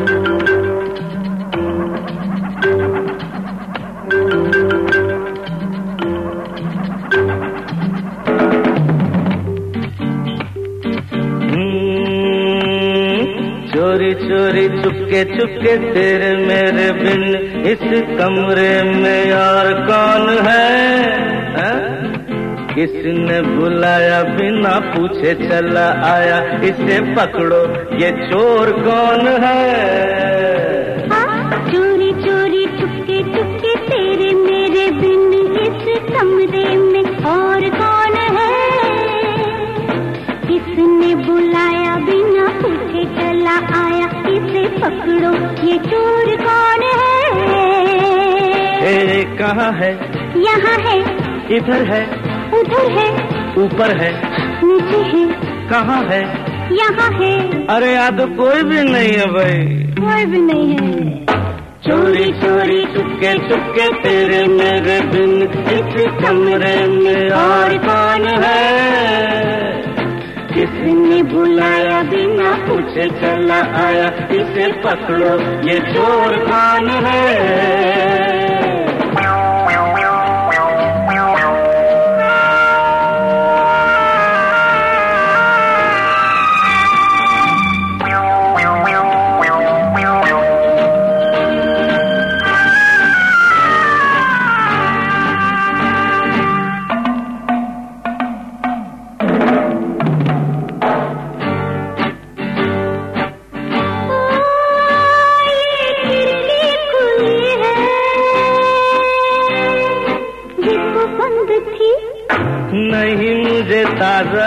चोरी चोरी चुपके चुपके तेरे मेरे बिन इस कमरे में यार कौन है? किसने बुलाया बिना पूछे चला आया, इसे पकड़ो ये चोर कौन है? चोरी चोरी चुपके चुपके तेरे मेरे बिन इस कमरे में और कौन है? किसने बुलाया बिना पूछे चला आया, इसे पकड़ो ये चोर कौन है? कहाँ है? यहाँ है, इधर है, उधर है, ऊपर है, नीचे है, कहाँ है? यहाँ है। अरे यहाँ तो कोई भी नहीं है भाई, कोई भी नहीं है। चोरी चोरी चुपके चुपके तेरे मेरे बिन इस कमरे में और कौन है? किसने बुलाया बिना पूछे चला आया, इसे पकड़ो ये चोर कौन है? नहीं मुझे ताजा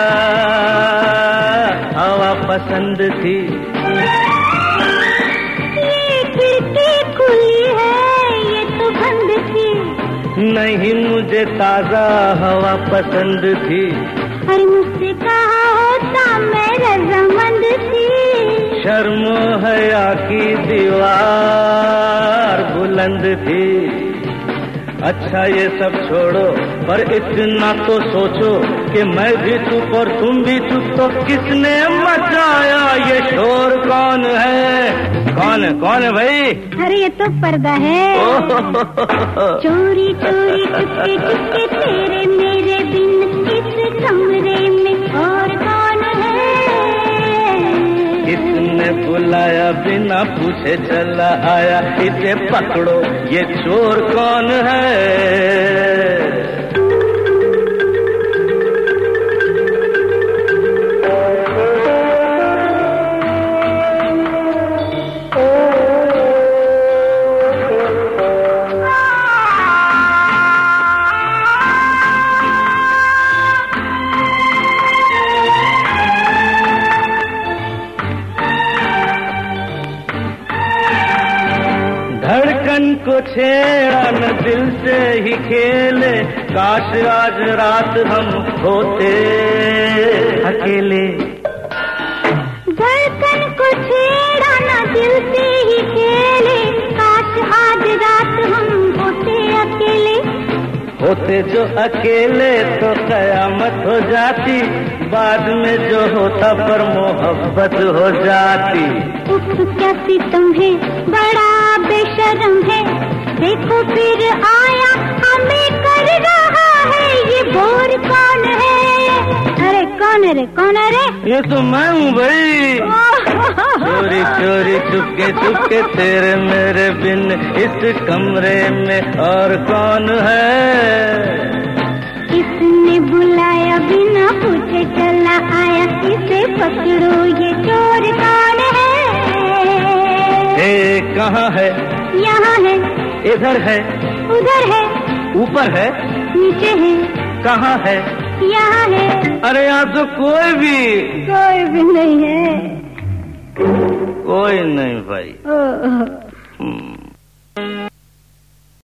हवा पसंद थी। ये खिड़की खुली है, ये तो बंद थी। नहीं मुझे ताजा हवा पसंद थी। और मुझसे कहा होता मैं रजामंद थी। शर्म हया की दीवार बुलंद थी। अच्छा ये सब छोड़ो, पर इतना तो सोचो कि मैं भी चुप और तुम भी चुप, तो किसने मचाया ये शोर कौन है? कौन है भाई? अरे ये तो पर्दा है। चोरी चोरी चुपके चुपके तेरे मेरे बिन इस कमरे में और कौन है? किसने बुलाया बिना पूछे चला आया, इसे पकड़ो ये चोर कौन है? धड़कन को छेड़ा न दिल से ही खेले, काश आज रात हम होते अकेले। धड़कन को छेड़ा न दिल से ही खेले, काश आज रात हम होते अकेले। होते जो अकेले तो कयामत हो जाती, बाद में जो होता पर मोहब्बत हो जाती। उफ क्या सितम है, बड़ा बेशरम है, देखो फिर आया हमें कर रहा है, ये बोर कौन है? अरे कौन है रे, कौन है रे? ये तो मैं हूँ भाई। चोरी चोरी चुपके चुपके तेरे मेरे बिन इस कमरे में और कौन है? किसने बुलाया बिना पूछे चला आया, इसे पकड़ो ये चोर कौन है? कहाँ है? यहाँ है, इधर है, उधर है, ऊपर है, नीचे है, कहाँ है? यहाँ है। अरे यहाँ तो कोई भी नहीं है। कोई नहीं भाई।